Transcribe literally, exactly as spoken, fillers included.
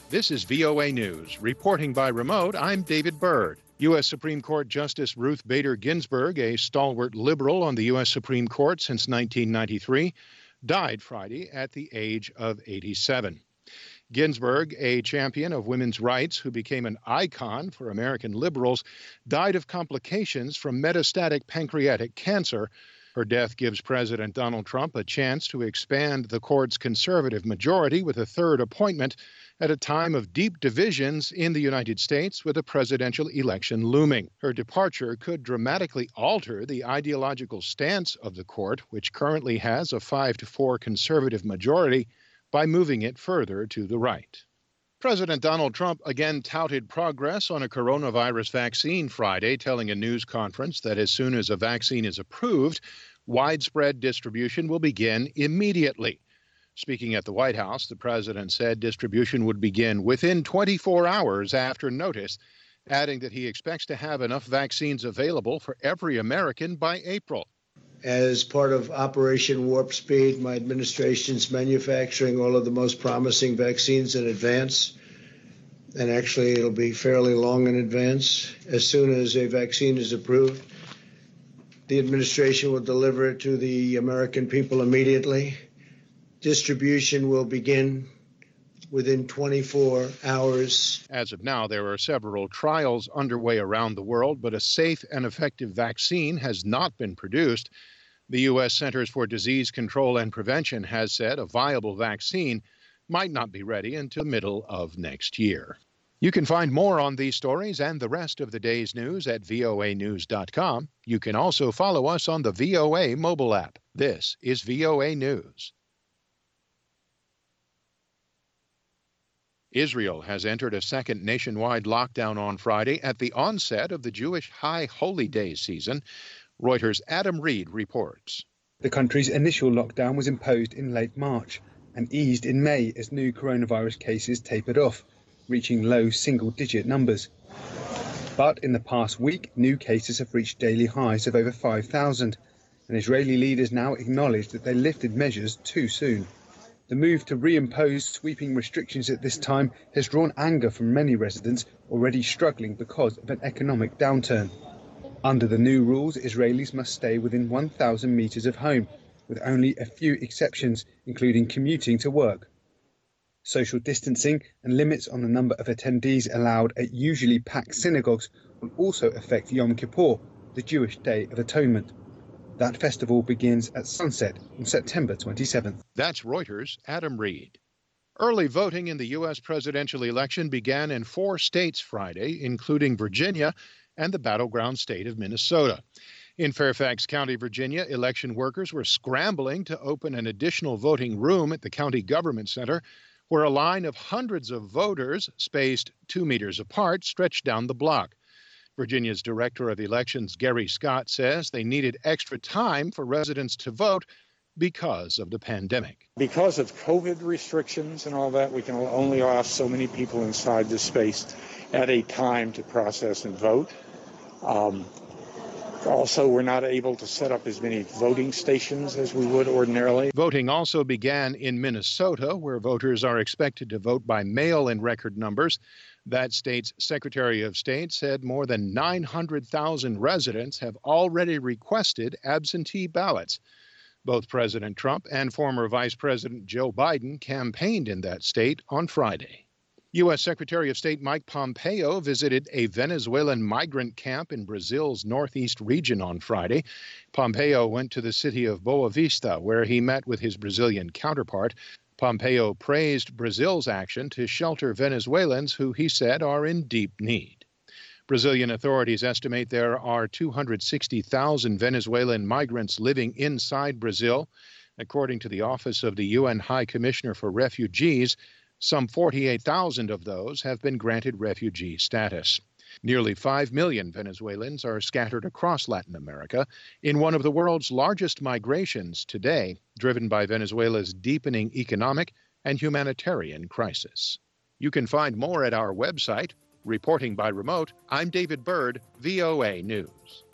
This is V O A News. Reporting by remote, I'm David Byrd. U S Supreme Court Justice Ruth Bader Ginsburg, a stalwart liberal on the U S Supreme Court since nineteen ninety-three, died Friday at the age of eighty-seven. Ginsburg, a champion of women's rights who became an icon for American liberals, died of complications from metastatic pancreatic cancer. Her death gives President Donald Trump a chance to expand the court's conservative majority with a third appointment at a time of deep divisions in the United States with a presidential election looming. Her departure could dramatically alter the ideological stance of the court, which currently has a five to four conservative majority, by moving it further to the right. President Donald Trump again touted progress on a coronavirus vaccine Friday, telling a news conference that as soon as a vaccine is approved, widespread distribution will begin immediately. Speaking at the White House, the president said distribution would begin within twenty-four hours after notice, adding that he expects to have enough vaccines available for every American by April. As part of Operation Warp Speed, my administration's manufacturing all of the most promising vaccines in advance, and actually it'll be fairly long in advance. As soon as a vaccine is approved, the administration will deliver it to the American people immediately. Distribution will begin within twenty-four hours. As of now, there are several trials underway around the world, but a safe and effective vaccine has not been produced. The U S Centers for Disease Control and Prevention has said a viable vaccine might not be ready until the middle of next year. You can find more on these stories and the rest of the day's news at V O A news dot com. You can also follow us on the V O A mobile app. This is V O A News. Israel has entered a second nationwide lockdown on Friday at the onset of the Jewish High Holy Day season. Reuters' Adam Reed reports. The country's initial lockdown was imposed in late March and eased in May as new coronavirus cases tapered off, reaching low single-digit numbers. But in the past week, new cases have reached daily highs of over five thousand, and Israeli leaders now acknowledge that they lifted measures too soon. The move to reimpose sweeping restrictions at this time has drawn anger from many residents already struggling because of an economic downturn. Under the new rules, Israelis must stay within one thousand meters of home, with only a few exceptions, including commuting to work. Social distancing and limits on the number of attendees allowed at usually packed synagogues will also affect Yom Kippur, the Jewish Day of Atonement. That festival begins at sunset on September twenty-seventh. That's Reuters' Adam Reed. Early voting in the U S presidential election began in four states Friday, including Virginia and the battleground state of Minnesota. In Fairfax County, Virginia, election workers were scrambling to open an additional voting room at the county government center, where a line of hundreds of voters, spaced two meters apart, stretched down the block. Virginia's Director of Elections, Gary Scott, says they needed extra time for residents to vote because of the pandemic. Because of COVID restrictions and all that, we can only allow so many people inside this space at a time to process and vote. Um, also, we're not able to set up as many voting stations as we would ordinarily. Voting also began in Minnesota, where voters are expected to vote by mail in record numbers. That state's Secretary of State said more than nine hundred thousand residents have already requested absentee ballots. Both President Trump and former Vice President Joe Biden campaigned in that state on Friday. U S Secretary of State Mike Pompeo visited a Venezuelan migrant camp in Brazil's northeast region on Friday. Pompeo went to the city of Boa Vista, where he met with his Brazilian counterpart. Pompeo praised Brazil's action to shelter Venezuelans who he said are in deep need. Brazilian authorities estimate there are two hundred sixty thousand Venezuelan migrants living inside Brazil. According to the Office of the U N High Commissioner for Refugees, some forty-eight thousand of those have been granted refugee status. Nearly five million Venezuelans are scattered across Latin America in one of the world's largest migrations today, driven by Venezuela's deepening economic and humanitarian crisis. You can find more at our website. Reporting by remote, I'm David Byrd, V O A News.